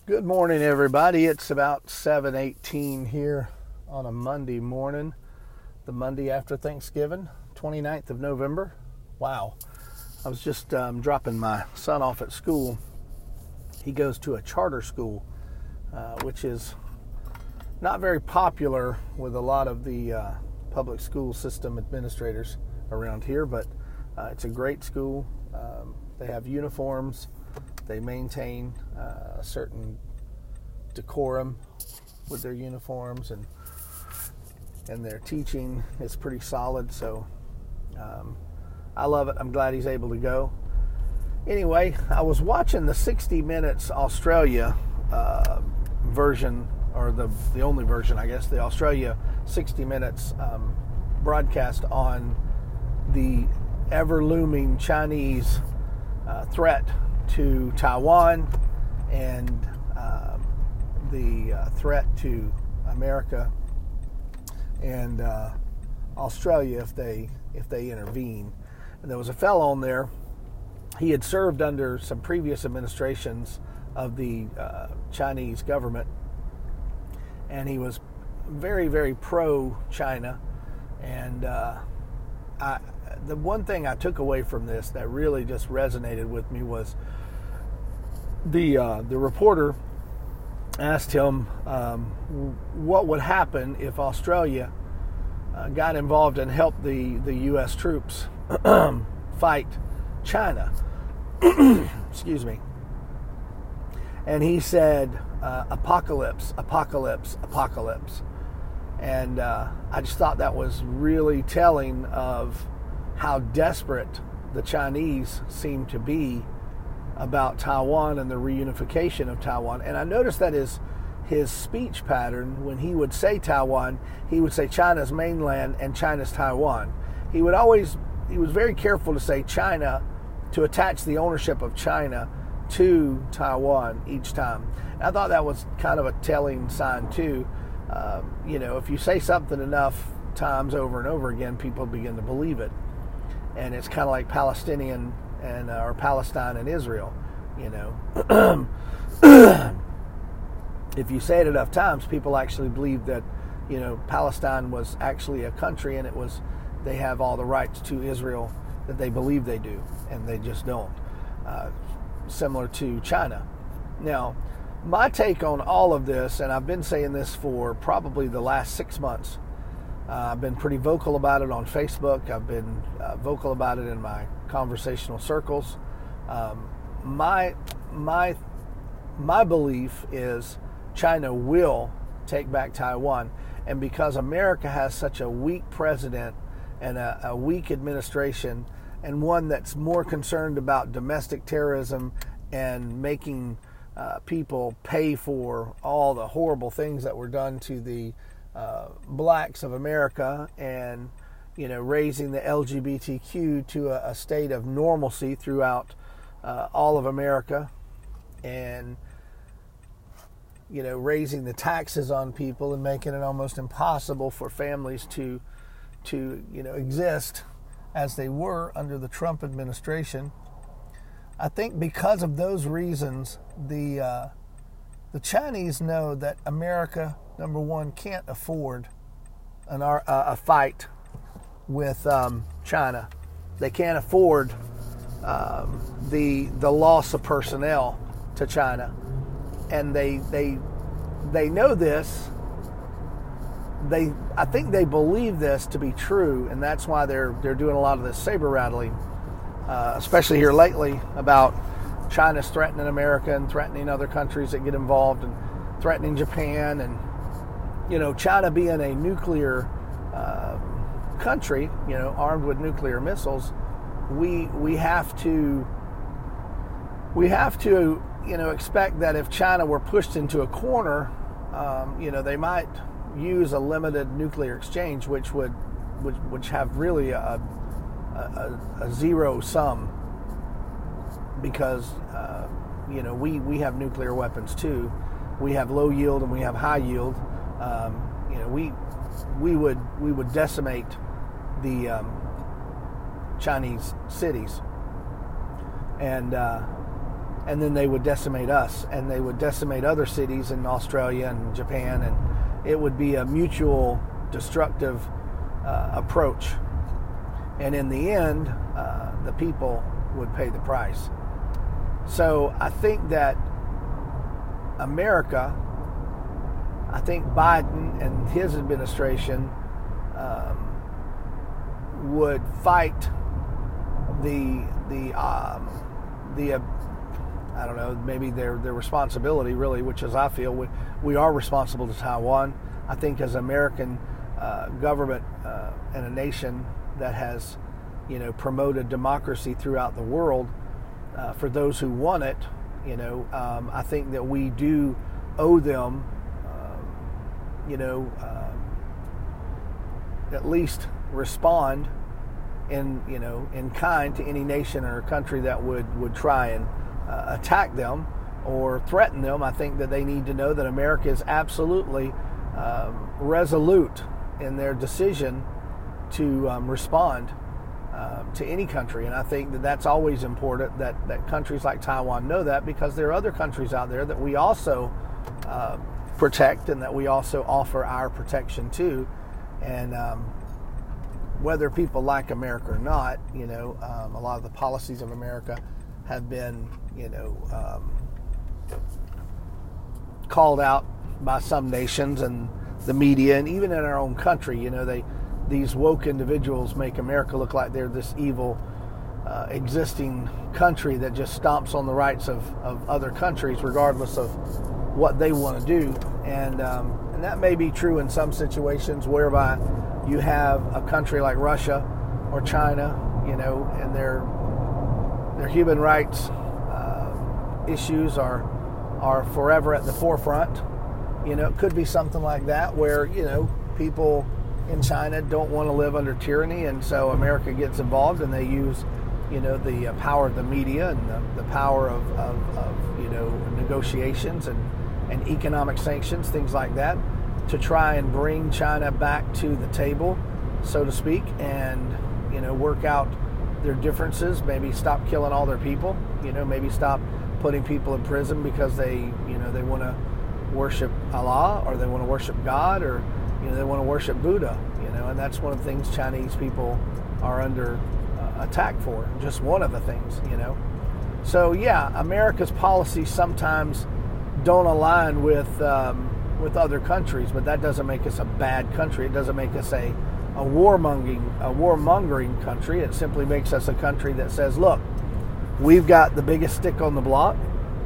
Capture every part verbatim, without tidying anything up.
Good morning, everybody. It's about seven eighteen here on a Monday morning, the Monday after Thanksgiving, twenty-ninth of November. Wow. I was just um, dropping my son off at school. He goes to a charter school, uh, which is not very popular with a lot of the uh, public school system administrators around here, but uh, it's a great school. Um, they have uniforms. They maintain uh, a certain decorum with their uniforms, and and their teaching is pretty solid. So um, I love it. I'm glad he's able to go. Anyway, I was watching the sixty minutes Australia uh, version, or the the only version, I guess, the Australia sixty minutes um, broadcast on the ever-looming Chinese uh, threat to Taiwan and uh, the uh, threat to America and uh, Australia if they if they intervene. And there was a fellow on there. He had served under some previous administrations of the uh, Chinese government, and he was very, very pro-China. And uh, I, the one thing I took away from this that really just resonated with me was the uh, the reporter asked him um, what would happen if Australia uh, got involved and helped the, the U S troops fight China. Excuse me. And he said, uh, apocalypse, apocalypse, apocalypse. And uh, I just thought that was really telling of how desperate the Chinese seem to be about Taiwan and the reunification of Taiwan. And I noticed that his his speech pattern, when he would say Taiwan, he would say China's mainland and China's Taiwan. He would always, he was very careful to say China, to attach the ownership of China to Taiwan each time. And I thought that was kind of a telling sign too. Uh, you know, if you say something enough times over and over again, people begin to believe it. And it's kind of like Palestinian and uh, or Palestine and Israel. You know, if you say it enough times, people actually believe that, you know, Palestine was actually a country, and it was, they have all the rights to Israel that they believe they do, and they just don't. Uh, similar to China. Now, my take on all of this, and I've been saying this for probably the last six months. Uh, I've been pretty vocal about it on Facebook. I've been uh, vocal about it in my conversational circles. Um, my my my belief is China will take back Taiwan, and because America has such a weak president and a, a weak administration, and one that's more concerned about domestic terrorism and making uh, people pay for all the horrible things that were done to the Uh, blacks of America, and, you know, raising the L G B T Q to a, a state of normalcy throughout uh, all of America, and, you know, raising the taxes on people and making it almost impossible for families to to you know exist as they were under the Trump administration. I think because of those reasons, the uh, the Chinese know that America, number one, can't afford an, uh, a fight with um, China. They can't afford um, the the loss of personnel to China, and they they they know this. They I think they believe this to be true, and that's why they're they're doing a lot of this saber rattling, uh, especially here lately, about China's threatening America and threatening other countries that get involved, and threatening Japan, and, you know, China being a nuclear uh, country, you know, armed with nuclear missiles. We we have to we have to you know expect that if China were pushed into a corner, um, you know, they might use a limited nuclear exchange, which would which which have really a a, a zero sum. Because, uh, you know, we, we have nuclear weapons too. We have low yield and we have high yield. Um, you know, we we would we would decimate the um, Chinese cities, and uh, and then they would decimate us, and they would decimate other cities in Australia and Japan, and it would be a mutual destructive uh, approach. And in the end, uh, the people would pay the price. So I think that America, I think Biden and his administration um, would fight the the um, the uh, I don't know, maybe their their responsibility really, which is I feel we we are responsible to Taiwan. I think as American uh, government uh, and a nation that has, you know, promoted democracy throughout the world uh, for those who want it, you know, um, I think that we do owe them, uh, you know, uh, at least respond in, you know, in kind to any nation or country that would, would try and uh, attack them or threaten them. I think that they need to know that America is absolutely um, resolute in their decision to um, respond uh, to any country. And I think that that's always important, that, that countries like Taiwan know that, because there are other countries out there that we also uh, protect and that we also offer our protection to. And um, whether people like America or not, you know, um, a lot of the policies of America have been, you know, um, called out by some nations and the media, and even in our own country. You know, they these woke individuals make America look like they're this evil uh, existing country that just stomps on the rights of, of other countries regardless of what they want to do. And um, and that may be true in some situations whereby you have a country like Russia or China, you know, and their their human rights uh, issues are are forever at the forefront. You know, it could be something like that where, you know, people in China don't want to live under tyranny, and so America gets involved and they use, you know, the uh, power of the media and the, the power of, of, of, you know, negotiations and, and economic sanctions, things like that, to try and bring China back to the table, so to speak, and, you know, work out their differences, maybe stop killing all their people, you know, maybe stop putting people in prison because they, you know, they want to worship Allah, or they want to worship God, or, you know, they want to worship Buddha, you know, and that's one of the things Chinese people are under uh, attack for, just one of the things, you know. So yeah, America's policies sometimes don't align with um, with other countries, but that doesn't make us a bad country. It doesn't make us a a warmongering a warmongering country. It simply makes us a country that says, look, we've got the biggest stick on the block,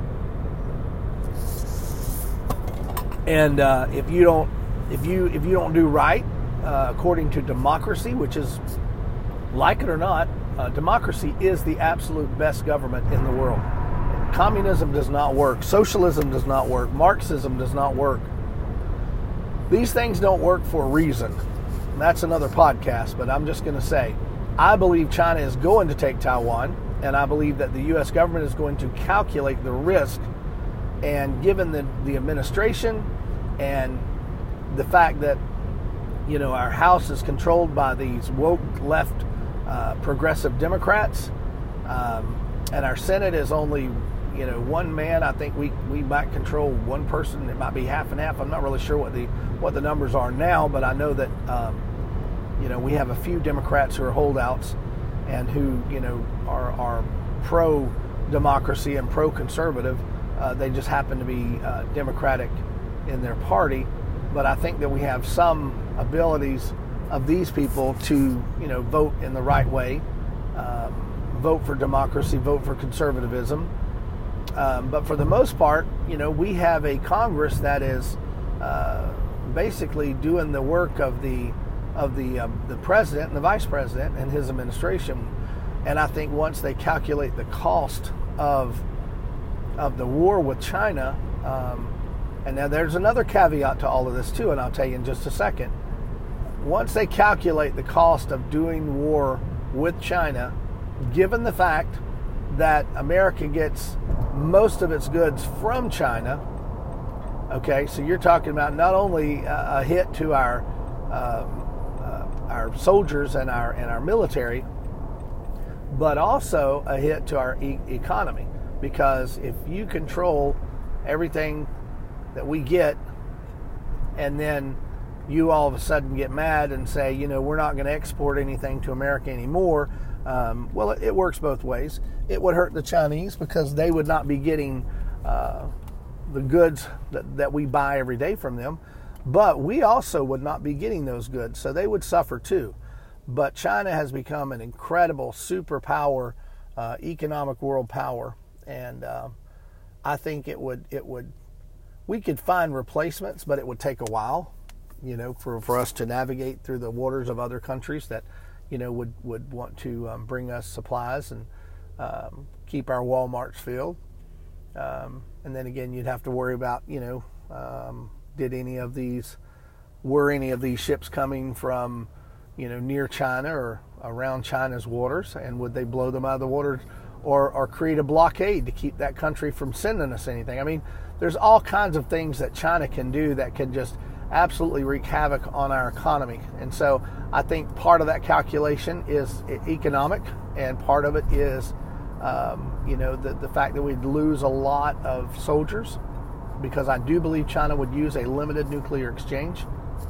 and uh, if you don't if you if you don't do right uh, according to democracy, which is, like it or not, uh, democracy is the absolute best government in the world. Communism does not work. Socialism does not work. Marxism does not work. These things don't work for a reason. That's another podcast, but I'm just going to say, I believe China is going to take Taiwan, and I believe that the U S government is going to calculate the risk, and given the, the administration and the fact that, you know, our House is controlled by these woke left uh, progressive Democrats, um, and our Senate is only, you know, one man. I think we, we might control one person. It might be half and half. I'm not really sure what the what the numbers are now, but I know that um, you know, we have a few Democrats who are holdouts and who, you know, are are pro democracy and pro conservative. Uh, they just happen to be uh, Democratic in their party, but I think that we have some abilities of these people to, you know, vote in the right way, um, vote for democracy, vote for conservatism. Um, but for the most part, you know, we have a Congress that is uh, basically doing the work of the of the um, the president and the vice president and his administration. And I think once they calculate the cost of of the war with China, um, and now there's another caveat to all of this too, and I'll tell you in just a second. Once they calculate the cost of doing war with China, given the fact that America gets most of its goods from China, okay, so you're talking about not only a hit to our um, uh, our soldiers and our and our military, but also a hit to our e- economy. because if you control everything that we get, and then you all of a sudden get mad and say, you know, we're not going to export anything to America anymore, um, well, it, it works both ways. It would hurt the Chinese because they would not be getting uh, the goods that, that we buy every day from them, but we also would not be getting those goods, so they would suffer too. But China has become an incredible superpower, uh, economic world power, and uh, I think it would it would we could find replacements, but it would take a while, you know, for, for us to navigate through the waters of other countries that, you know, would would want to um, bring us supplies and um, keep our Walmarts filled. Um, and then again, you'd have to worry about, you know, um, did any of these were any of these ships coming from, you know, near China or around China's waters, and would they blow them out of the water, or, or create a blockade to keep that country from sending us anything? I mean, there's all kinds of things that China can do that can just absolutely wreak havoc on our economy. And so I think part of that calculation is economic, and part of it is, um, you know, the, the fact that we'd lose a lot of soldiers, because I do believe China would use a limited nuclear exchange.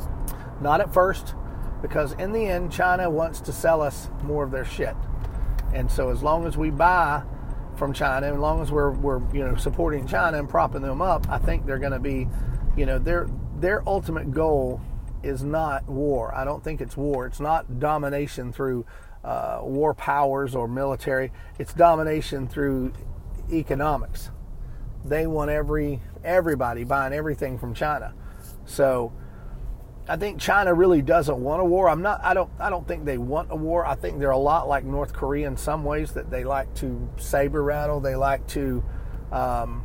Not at first, because in the end, China wants to sell us more of their shit. And so as long as we buy from China, as long as we're, we're you know, supporting China and propping them up, I think they're going to be, you know, their their ultimate goal is not war. I don't think it's war. It's not domination through uh, war powers or military. It's domination through economics. They want every everybody buying everything from China. So I think China really doesn't want a war. I'm not. I don't. I don't think they want a war. I think they're a lot like North Korea in some ways, that they like to saber rattle. They like to. Um,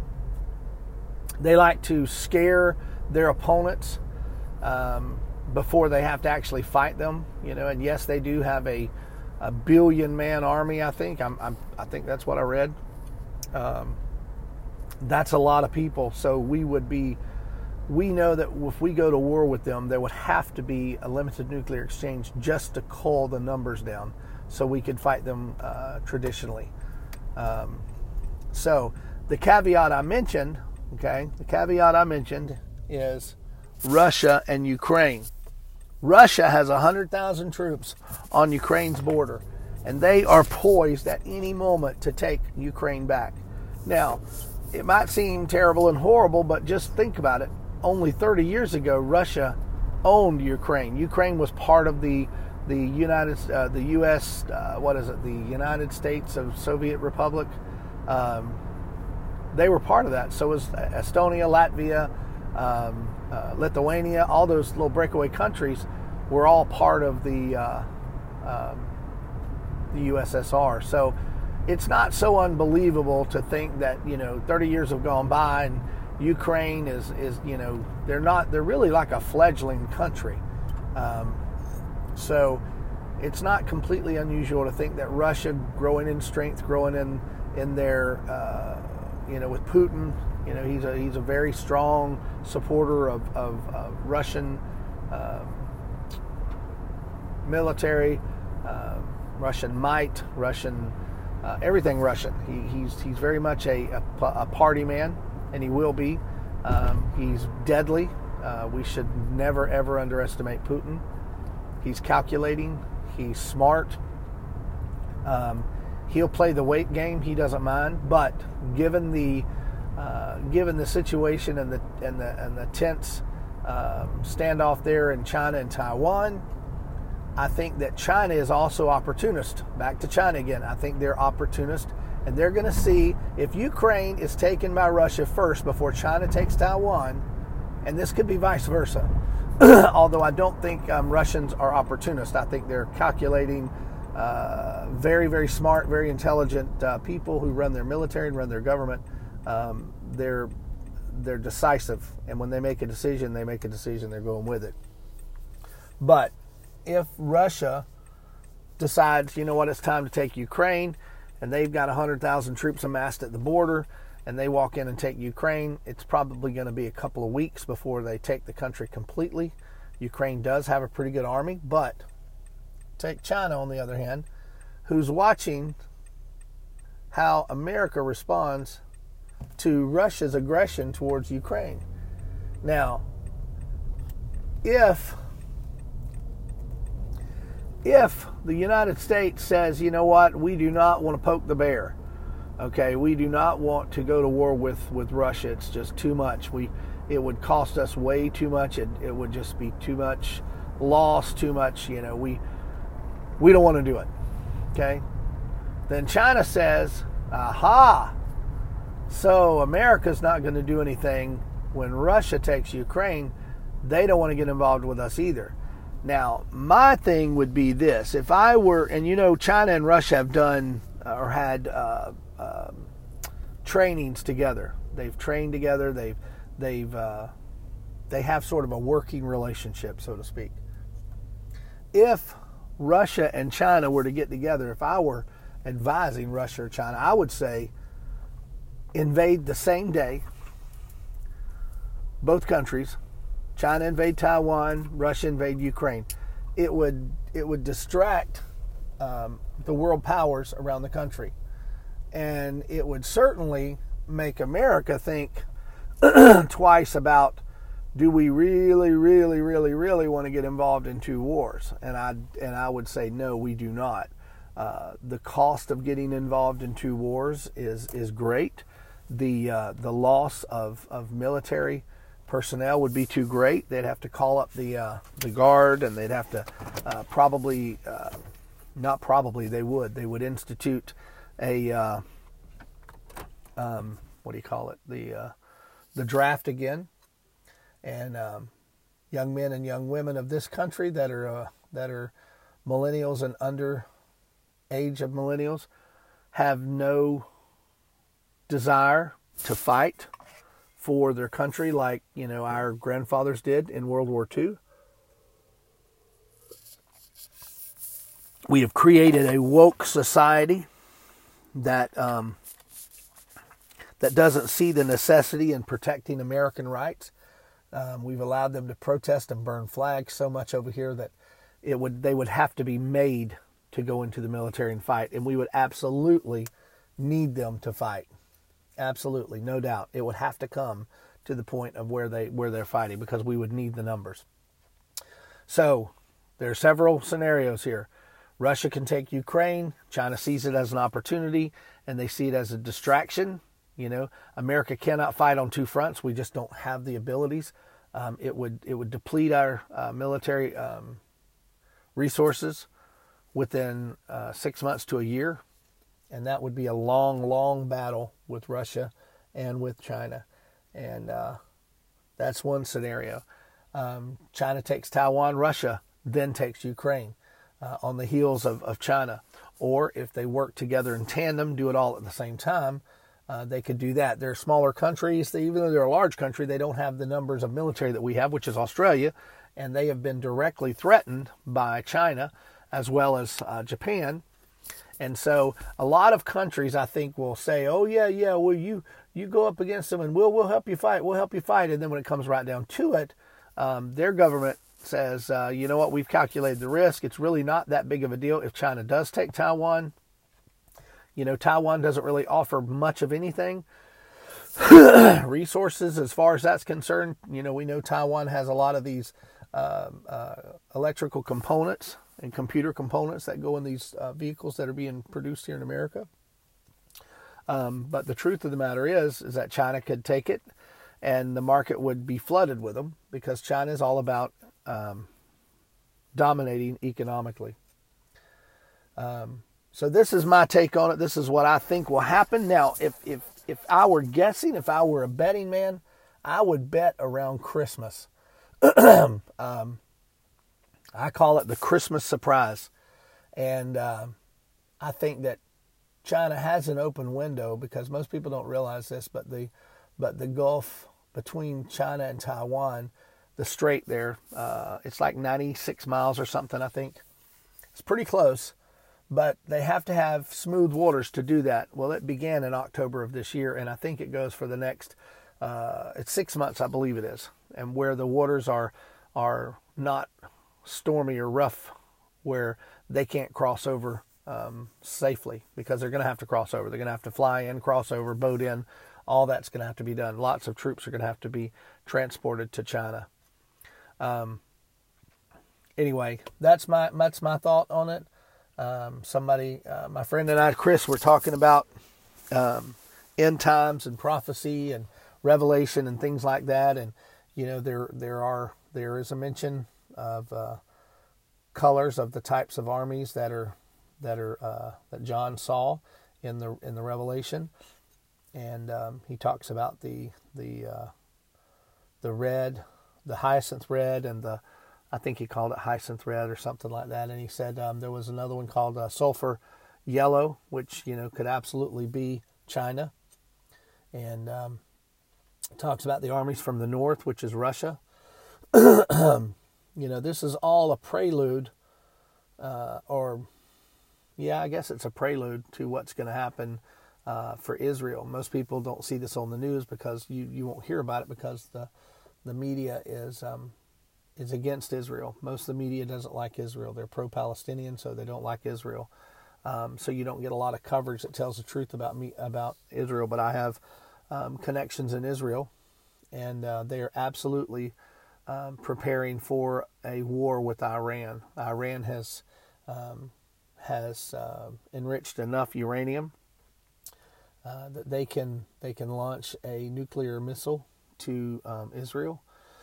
they like to scare their opponents um, before they have to actually fight them. You know. And yes, they do have a, a billion man army. I think. I'm, I'm. I think that's what I read. Um, that's a lot of people. So we would be. We know that if we go to war with them, there would have to be a limited nuclear exchange just to cull the numbers down so we could fight them uh, traditionally. Um, so the caveat I mentioned, okay, the caveat I mentioned is Russia and Ukraine. Russia has one hundred thousand troops on Ukraine's border, and they are poised at any moment to take Ukraine back. Now, it might seem terrible and horrible, but just think about it. Only thirty years ago, Russia owned Ukraine. Ukraine was part of the the United uh, the U S uh, what is it? The United States of Soviet Republic. Um, they were part of that. So was Estonia, Latvia, um, uh, Lithuania. All those little breakaway countries were all part of the uh, um, the U S S R. So it's not so unbelievable to think that, you know, thirty years have gone by and Ukraine is, is, you know, they're not, they're really like a fledgling country. Um, so it's not completely unusual to think that Russia growing in strength, growing in, in their, uh, you know, with Putin, you know, he's a, he's a very strong supporter of, of, of Russian uh, military, uh, Russian might, Russian, uh, everything Russian. He, he's, he's very much a, a, a party man. And he will be. Um, he's deadly. Uh, we should never, ever underestimate Putin. He's calculating. He's smart. Um, he'll play the weight game. He doesn't mind. But given the uh, given the situation and the and the and the tense um, standoff there in China and Taiwan, I think that China is also opportunist. Back to China again. I think they're opportunist. And they're going to see if Ukraine is taken by Russia first before China takes Taiwan, and this could be vice versa. Although I don't think um, Russians are opportunists. I think they're calculating, uh, very, very smart, very intelligent uh, people who run their military and run their government. Um, they're they're decisive, and when they make a decision, they make a decision. They're going with it. But if Russia decides, you know what, it's time to take Ukraine, and they've got one hundred thousand troops amassed at the border, and they walk in and take Ukraine, it's probably going to be a couple of weeks before they take the country completely. Ukraine does have a pretty good army, but take China, on the other hand, who's watching how America responds to Russia's aggression towards Ukraine. Now, if if the United States says, you know what, we do not want to poke the bear, okay, we do not want to go to war with, with Russia, it's just too much. We it would cost us way too much. It it would just be too much loss, too much, you know, we we don't want to do it. Okay? Then China says, aha, so America's not going to do anything when Russia takes Ukraine. They don't want to get involved with us either. Now, my thing would be this. If I were, and you know, China and Russia have done or had uh, uh, trainings together. They've trained together. They've, they've, uh, they have sort of a working relationship, so to speak. If Russia and China were to get together, if I were advising Russia or China, I would say invade the same day, both countries. China invade Taiwan, Russia invade Ukraine. It would it would distract um, the world powers around the country, and it would certainly make America think twice about, do we really, really, really, really want to get involved in two wars? And I and I would say no, we do not. Uh, the cost of getting involved in two wars is is great. The uh, the loss of, of military personnel would be too great. They'd have to call up the uh, the guard, and they'd have to uh, probably uh, not probably they would they would institute a uh, um, what do you call it the uh, the draft again. And um, young men and young women of this country that are uh, that are millennials and under age of millennials have no desire to fight for their country like, you know, our grandfathers did in World War Two. We have created a woke society that um, that doesn't see the necessity in protecting American rights. Um, we've allowed them to protest and burn flags so much over here that it would they would have to be made to go into the military and fight, and we would absolutely need them to fight. Absolutely, no doubt. It would have to come to the point of where they where they're fighting, because we would need the numbers. So there are several scenarios here. Russia can take Ukraine. China sees it as an opportunity, and they see it as a distraction. You know, America cannot fight on two fronts. We just don't have the abilities. Um, it would it would deplete our uh, military um, resources within uh, six months to a year, and that would be a long, long battle with Russia and with China, and uh, that's one scenario. Um, China takes Taiwan, Russia then takes Ukraine uh, on the heels of, of China, or if they work together in tandem, do it all at the same time. Uh, they could do that. They're smaller countries. They, even though they're a large country, they don't have the numbers of military that we have, which is Australia, and they have been directly threatened by China as well as uh, Japan. And so a lot of countries, I think, will say, oh, yeah, yeah, well, you you go up against them and we'll, we'll help you fight. We'll help you fight. And then when it comes right down to it, um, their government says, uh, you know what, we've calculated the risk. It's really not that big of a deal if China does take Taiwan. You know, Taiwan doesn't really offer much of anything. Resources, as far as that's concerned, you know, we know Taiwan has a lot of these uh, uh, electrical components and computer components that go in these uh, vehicles that are being produced here in America. Um, but the truth of the matter is, is that China could take it, and the market would be flooded with them, because China is all about um, dominating economically. Um, So this is my take on it. This is what I think will happen. Now, if if if I were guessing, if I were a betting man, I would bet around Christmas. um, I call it the Christmas surprise. And uh, I think that China has an open window, because most people don't realize this, but the but the Gulf between China and Taiwan, the strait there, uh, it's like ninety-six miles or something, I think. It's pretty close. But they have to have smooth waters to do that. Well, it began in October of this year, and I think it goes for the next, uh, it's six months, I believe it is, and where the waters are are not stormy or rough, where they can't cross over um, safely, because they're going to have to cross over. They're going to have to fly in, cross over, boat in. All that's going to have to be done. Lots of troops are going to have to be transported to China. Um, anyway, that's my that's my thought on it. Um, somebody, uh, my friend and I, Chris, were talking about um, end times and prophecy and revelation and things like that. And you know, there there are there is a mention of uh, colors of the types of armies that are that are uh, that John saw in the in the Revelation. And um, he talks about the the uh, the red, the hyacinth red, and the, I think he called it hyacinth red or something like that. And he said um, there was another one called uh, sulfur yellow, which you know could absolutely be China. And um, talks about the armies from the north, which is Russia. You know, this is all a prelude, uh, or yeah, I guess it's a prelude to what's going to happen. Uh, for Israel. Most people don't see this on the news because you, you won't hear about it because the the media is um, is against Israel. Most of the media doesn't like Israel. They're pro-Palestinian, so they don't like Israel. Um, so you don't get a lot of coverage that tells the truth about me about Israel. But I have um, connections in Israel, and uh, they are absolutely um, preparing for a war with Iran. Iran has um, has uh, enriched enough uranium Uh, that they can they can launch a nuclear missile to um, Israel.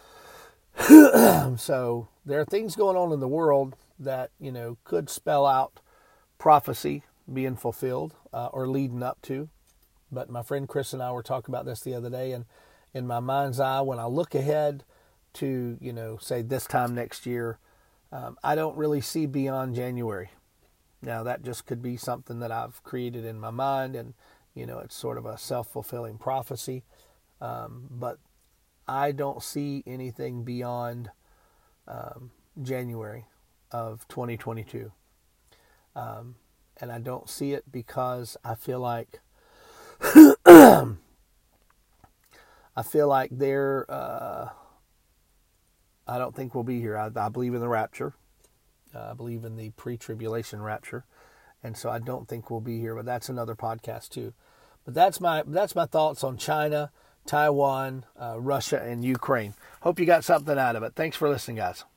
So there are things going on in the world that you know could spell out prophecy being fulfilled uh, or leading up to. But my friend Chris and I were talking about this the other day, and in my mind's eye, when I look ahead to you know say this time next year, um, I don't really see beyond January. Now that just could be something that I've created in my mind, and you know, it's sort of a self-fulfilling prophecy, um, but I don't see anything beyond um, January of twenty twenty-two. Um, and I don't see it because I feel like I feel like they're, uh, I don't think we'll be here. I, I believe in the rapture. Uh, I believe in the pre-tribulation rapture. And so I don't think we'll be here, but that's another podcast too. But that's my that's my thoughts on China, Taiwan, uh, Russia, and Ukraine. Hope you got something out of it. Thanks for listening, guys.